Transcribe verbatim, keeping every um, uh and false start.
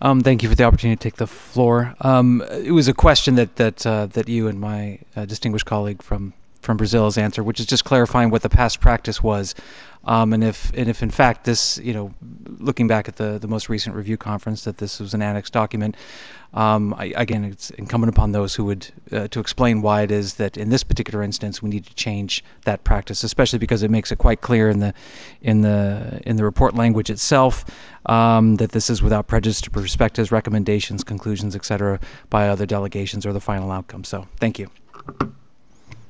Um, thank you for the opportunity to take the floor. Um, it was a question that that uh, that you and my uh, distinguished colleague from from Brazil has answered, which is just clarifying what the past practice was, um, and if and if in fact this, you know, looking back at the the most recent review conference, that this was an annexed document. Um, I, again, it's incumbent upon those who would uh, to explain why it is that in this particular instance we need to change that practice, especially because it makes it quite clear in the in the in the report language itself um, that this is without prejudice to perspectives, recommendations, conclusions, et cetera, by other delegations or the final outcome. So, thank you.